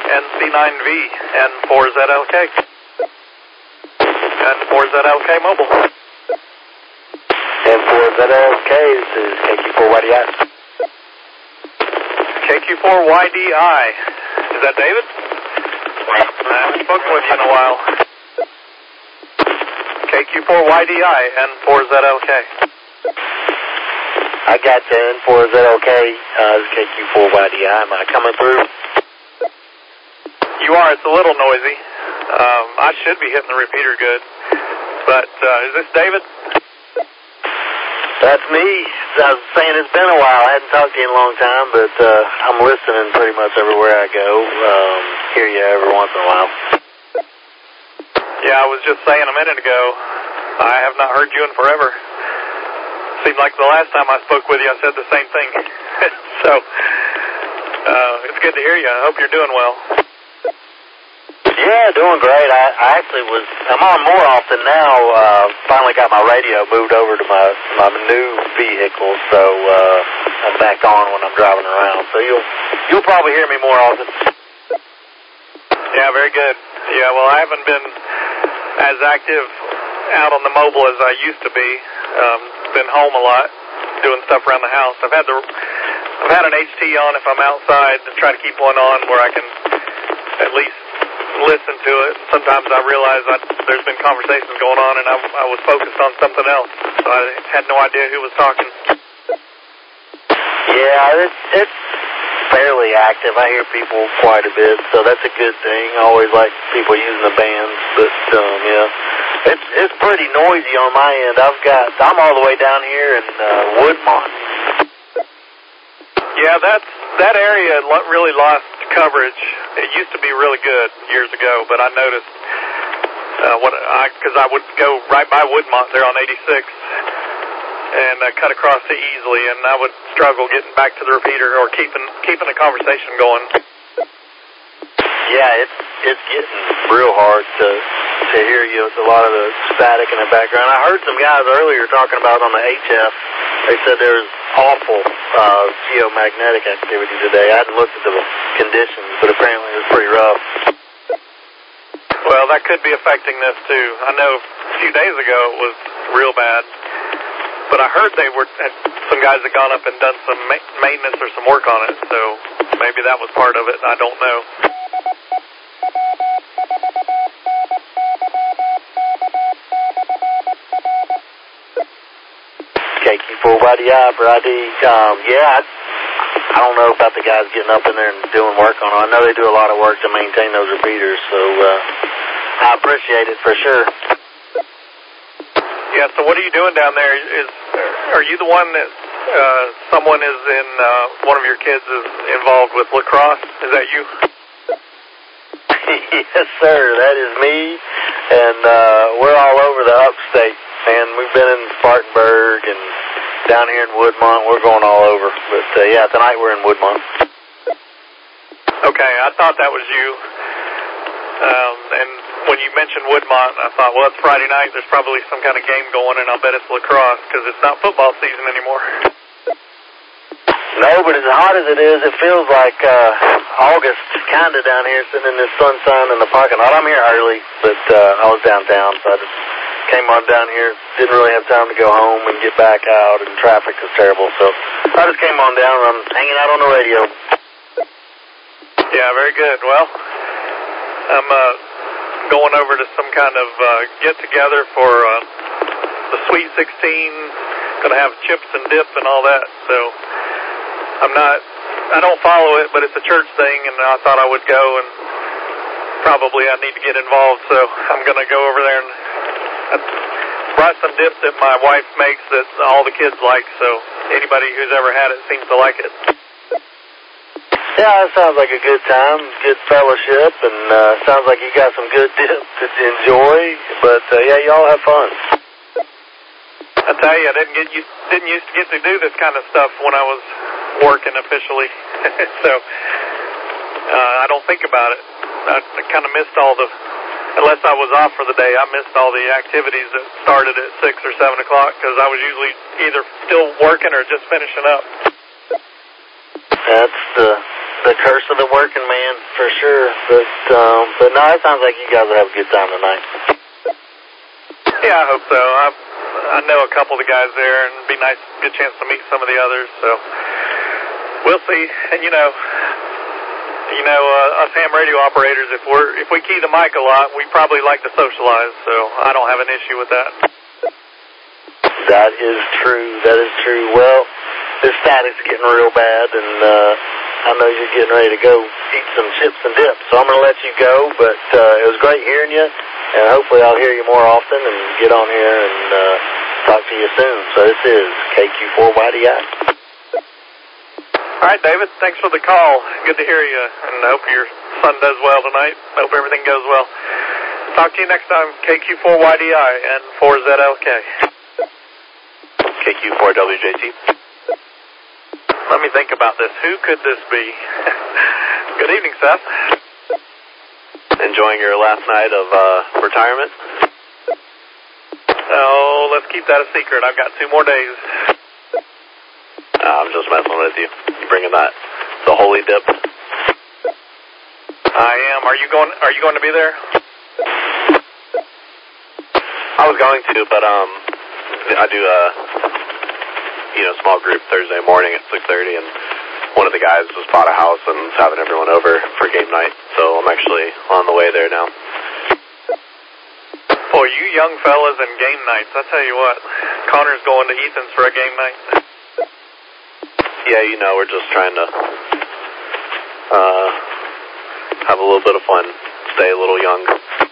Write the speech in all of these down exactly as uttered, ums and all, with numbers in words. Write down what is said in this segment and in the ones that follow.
N C nine V, N four Z L K. N four Z L K mobile. N four Z L K, this is K Q four Y D I. K Q four Y D I. Is that David? I haven't spoken with you in a while. K Q four Y D I, N four Z L K. I got the N four Z L K, uh, this is K Q four Y D I. Am I coming through? You are. It's a little noisy. Um, I should be hitting the repeater good. But uh, is this David? That's me. I was saying it's been a while. I hadn't talked to you in a long time, but uh, I'm listening pretty much everywhere I go. Um, hear you every once in a while. Yeah, I was just saying a minute ago, I have not heard you in forever. Seemed like the last time I spoke with you, I said the same thing. So, uh, it's good to hear you. I hope you're doing well. Yeah, doing great. I, I actually was, I'm on more often now. Uh, finally got my radio moved over to my, my new vehicle, so uh, I'm back on when I'm driving around. So you'll, you'll probably hear me more often. Yeah, very good. Yeah, well, I haven't been as active out on the mobile as I used to be. Um, been home a lot, doing stuff around the house. I've had the, I've had an H T on if I'm outside and try to keep one on where I can at least listen to it. Sometimes I realize that there's been conversations going on and I, I was focused on something else, so I had no idea who was talking. Yeah, it's, it's fairly active. I hear people quite a bit, so that's a good thing. I always like people using the bands, but um, yeah, it's it's pretty noisy on my end. I've got I'm all the way down here in uh, Woodmont. Yeah, that's that area really lost coverage. It used to be really good years ago, but I noticed uh, what I because I would go right by Woodmont there on eighty-six. And uh, cut across it easily, and I would struggle getting back to the repeater or keeping keeping the conversation going. Yeah, it's it's getting real hard to to hear you. It's a lot of the static in the background. I heard some guys earlier talking about on the H F. They said there's awful uh, geomagnetic activity today. I hadn't looked at the conditions, but apparently it was pretty rough. Well, that could be affecting this too. I know a few days ago it was real bad. But I heard they were, some guys had gone up and done some ma- maintenance or some work on it, so maybe that was part of it. I don't know. K Q four Y D I for I D. Um, yeah, I, I don't know about the guys getting up in there and doing work on it. I know they do a lot of work to maintain those repeaters, so uh, I appreciate it for sure. Yeah, so what are you doing down there? Is Are you the one that uh, someone is in, uh, one of your kids is involved with lacrosse? Is that you? Yes, sir, that is me, and uh, we're all over the upstate, man. We've been in Spartanburg and down here in Woodmont. We're going all over, but uh, yeah, tonight we're in Woodmont. Okay, I thought that was you. Um, and when you mentioned Woodmont, I thought, well, it's Friday night. There's probably some kind of game going, and I'll bet it's lacrosse because it's not football season anymore. No, but as hot as it is, it feels like uh, August kind of down here, sitting in this sunshine in the parking lot. I'm here early, but uh, I was downtown, so I just came on down here. Didn't really have time to go home and get back out, and traffic was terrible, so I just came on down and I'm hanging out on the radio. Yeah, very good. Well, I'm uh, going over to some kind of uh, get-together for uh, the Sweet sixteen. Going to have chips and dip and all that, so I'm not, I don't follow it, but it's a church thing, and I thought I would go, and probably I need to get involved, so I'm going to go over there and I brought some dip that my wife makes that all the kids like, so anybody who's ever had it seems to like it. Yeah, it sounds like a good time, good fellowship, and uh, sounds like you got some good dip to enjoy, but uh, yeah, y'all have fun. I tell you, I didn't get you didn't used to get to do this kind of stuff when I was working officially, so uh, I don't think about it. I, I kind of missed all the, unless I was off for the day, I missed all the activities that started at six or seven o'clock because I was usually either still working or just finishing up. That's the the curse of the working man, for sure. But, um, but no, it sounds like you guys will have a good time tonight. Yeah, I hope so. I, I know a couple of the guys there, and it'd be nice, good chance to meet some of the others. So we'll see. And you know, you know, uh, us ham radio operators, if we're if we key the mic a lot, we probably like to socialize. So I don't have an issue with that. That is true. That is true. Well, this static's getting real bad, and uh, I know you're getting ready to go eat some chips and dip. So I'm going to let you go. But uh, it was great hearing you. And hopefully I'll hear you more often and get on here and uh, talk to you soon. So this is K Q four Y D I. All right, David. Thanks for the call. Good to hear you. And I hope your son does well tonight. I hope everything goes well. Talk to you next time. K Q four Y D I and four Z L K. K Q four W J T. Let me think about this. Who could this be? Good evening, Seth. Enjoying your last night of uh, retirement? Oh, let's keep that a secret. I've got two more days. Uh, I'm just messing with you. You bringing that the holy dip? I am. Are you going? Are you going to be there? I was going to, but um, I do a you know small group Thursday morning at six thirty, and one of the guys just bought a house and is having everyone over for game night, so I'm actually on the way there now. Boy, you young fellas and game nights, I tell you what, Connor's going to Ethan's for a game night. Yeah, you know, we're just trying to uh, have a little bit of fun, stay a little young.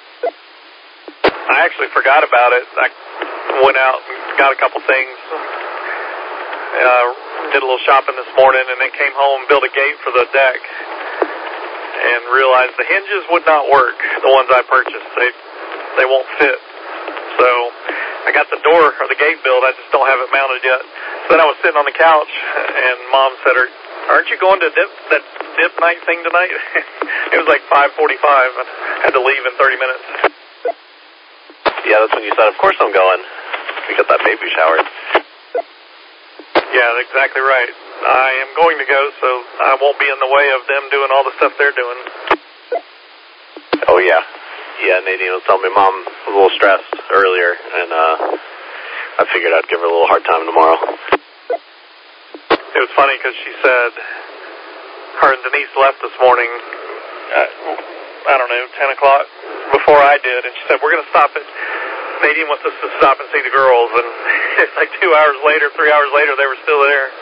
I actually forgot about it. I went out and got a couple things. Uh, did a little shopping this morning, and then came home and built a gate for the deck and realized the hinges would not work, the ones I purchased. They they won't fit. So I got the door or the gate built. I just don't have it mounted yet. So then I was sitting on the couch, and Mom said, aren't you going to dip, that dip night thing tonight? It was like five forty-five. I had to leave in thirty minutes. Yeah, that's when you said, of course I'm going. We got that baby shower. Yeah, exactly right. I am going to go, so I won't be in the way of them doing all the stuff they're doing. Oh, yeah. Yeah, Nadine was telling me Mom was a little stressed earlier, and uh, I figured I'd give her a little hard time tomorrow. It was funny because she said her and Denise left this morning at, I don't know, ten o'clock before I did, and she said, we're going to stop at Nadine wants us to stop and see the girls, and it's like two hours later, three hours later, they were still there.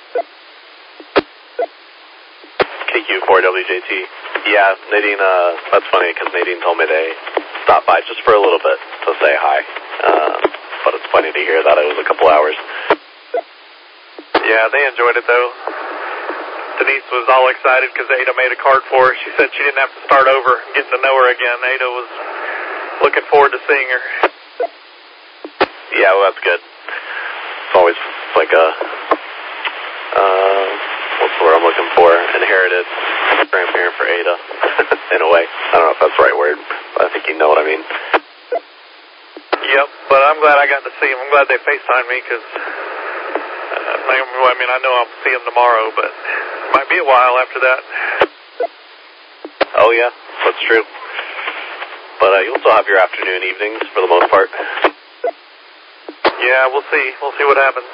K Q four W J T. Yeah, Nadine, uh, that's funny because Nadine told me they stopped by just for a little bit to say hi. Uh, but it's funny to hear that it was a couple hours. Yeah, they enjoyed it though. Denise was all excited because Ada made a card for her. She said she didn't have to start over and getting to know her again. Ada was looking forward to seeing her. Yeah, well, that's good. It's always like a, uh, what's the word I'm looking for? Inherited grandparent for Ada, in a way. I don't know if that's the right word, but I think you know what I mean. Yep, but I'm glad I got to see him. I'm glad they FaceTimed me because, uh, I mean, I know I'll see him tomorrow, but it might be a while after that. Oh, yeah, that's true. But uh, you'll still have your afternoon evenings for the most part. Yeah, we'll see. We'll see what happens.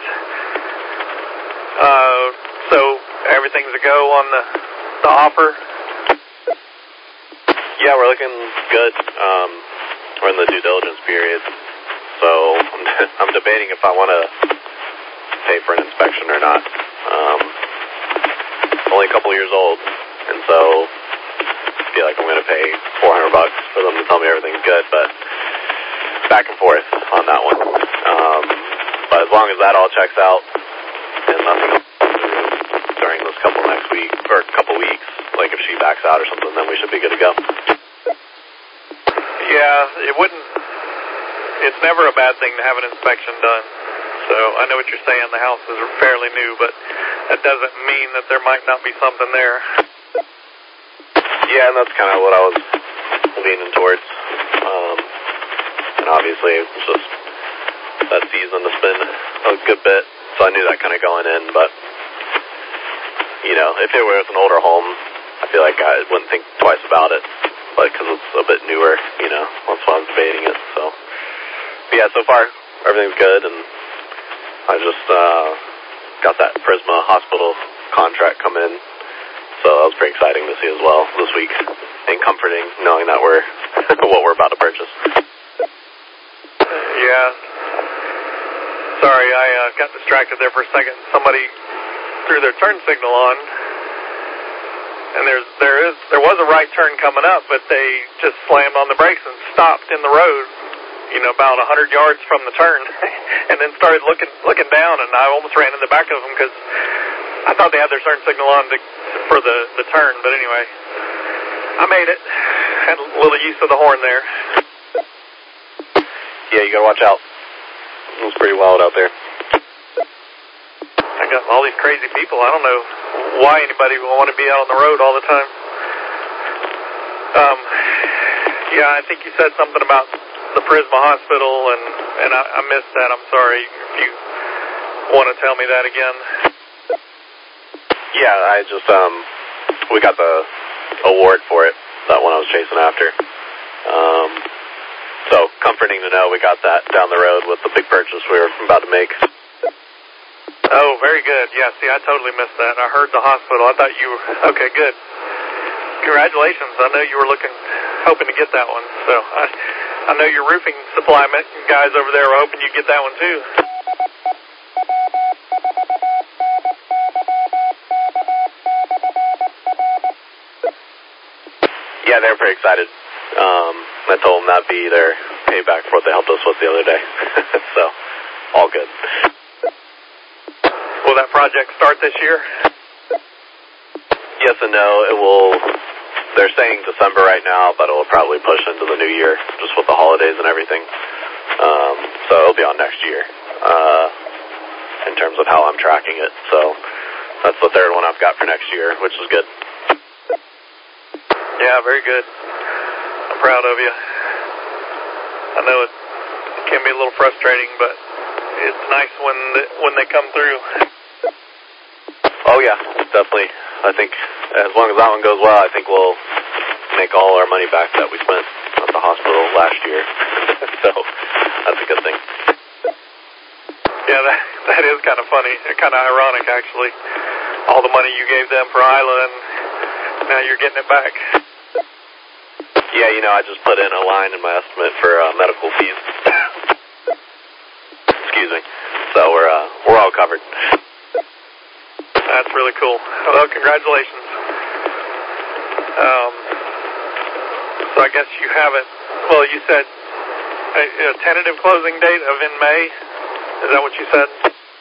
Uh, so everything's a go on the the offer? Yeah, we're looking good. Um, we're in the due diligence period, so I'm, I'm debating if I want to pay for an inspection or not. Um, it's only a couple years old, and so I feel like I'm going to pay four hundred bucks for them to tell me everything's good, but back and forth on that one. Um, but as long as that all checks out and nothing else during this couple next week or couple weeks, like if she backs out or something, then we should be good to go. Yeah, it wouldn't. It's never a bad thing to have an inspection done. So I know what you're saying. The house is fairly new, but that doesn't mean that there might not be something there. Yeah, and that's kind of what I was leaning towards. Um, and obviously, it's just that season has been a good bit, so I knew that kind of going in. But you know, if it was an older home, think twice about it, but because it's a bit newer, you know, that's why I was debating it. So, but yeah, so far everything's good, and I just uh, got that Prisma Hospital contract come in, so that was pretty exciting to see as well this week, and comforting knowing that we're what we're about to purchase. Yeah. Sorry, I uh, got distracted there for a second. Somebody threw their turn signal on, and there's there is there was a right turn coming up, but they just slammed on the brakes and stopped in the road, you know, about a hundred yards from the turn, and then started looking looking down, and I almost ran in the back of them because I thought they had their turn signal on to, for the the turn. But anyway, I made it. Had a little use of the horn there. Yeah, you gotta watch out. It was pretty wild out there. I got all these crazy people. I don't know why anybody would want to be out on the road all the time. Um, yeah, I think you said something about the Prisma Hospital, and, and I, I missed that. I'm sorry. If you want to tell me that again. Yeah, I just, um, we got the award for it, that one I was chasing after. Um, so comforting to know we got that down the road with the big purchase we were about to make. Oh, very good. Yeah, see, I totally missed that. I heard the hospital. I thought you were, okay, good. Congratulations. I know you were looking, hoping to get that one. So I, I know your roofing supply guys over there were hoping you'd get that one too. Yeah, they were pretty excited. Um, I told them that'd be their payback for what they helped us with the other day. So, all good. Will that project start this year? Yes and no. It will, they're saying December right now, but it will probably push into the new year, just with the holidays and everything. Um, so it'll be on next year, uh, in terms of how I'm tracking it. So, that's the third one I've got for next year, which is good. Yeah, very good. I'm proud of you. I know it can be a little frustrating, but it's nice when the, when they come through. Oh yeah, definitely. I think as long as that one goes well, I think we'll make all our money back that we spent at the hospital last year. So that's a good thing. Yeah, that that is kind of funny. Kind of ironic, actually. All the money you gave them for Isla, and now you're getting it back. Yeah, you know, I just put in a line in my estimate for uh, medical fees. Excuse me. So we're uh, we're all covered. That's really cool. Well, congratulations. Um, so I guess you have it. Well, you said a, a tentative closing date of in May. Is that what you said?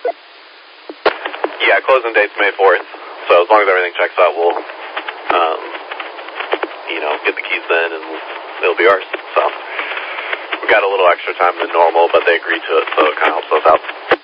Yeah, closing date's May fourth. So as long as everything checks out, we'll, um, you know, get the keys then, and it'll be ours. So we got a little extra time than normal, but they agreed to it, so it kind of helps us out.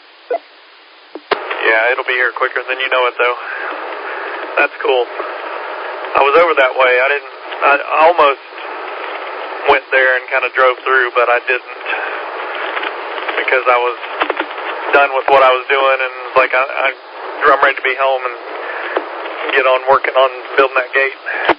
Yeah, it'll be here quicker than you know it, though. That's cool. I was over that way. I didn't, I almost went there and kind of drove through, but I didn't because I was done with what I was doing, and like I, I I'm ready to be home and get on working on building that gate.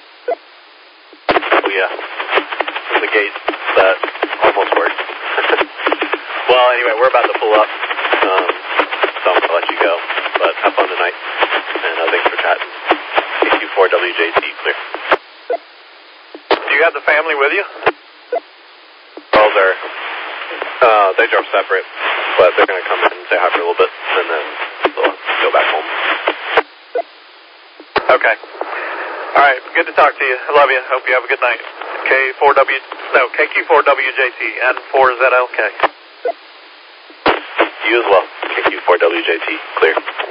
Oh, yeah. The gate that almost worked. Well, anyway, we're about to pull up. Um, So I'm going to let you go, but have fun tonight, and uh, thanks for chatting. K Q four W J T, clear. Do you have the family with you? Well, they're, uh, they drove separate, but they're going to come in and say hi for a little bit, and then they'll go back home. Okay. All right, good to talk to you. I love you. Hope you have a good night. K four W, no, K Q four W J T and four Z L K. You as well. K Q four W J T, clear.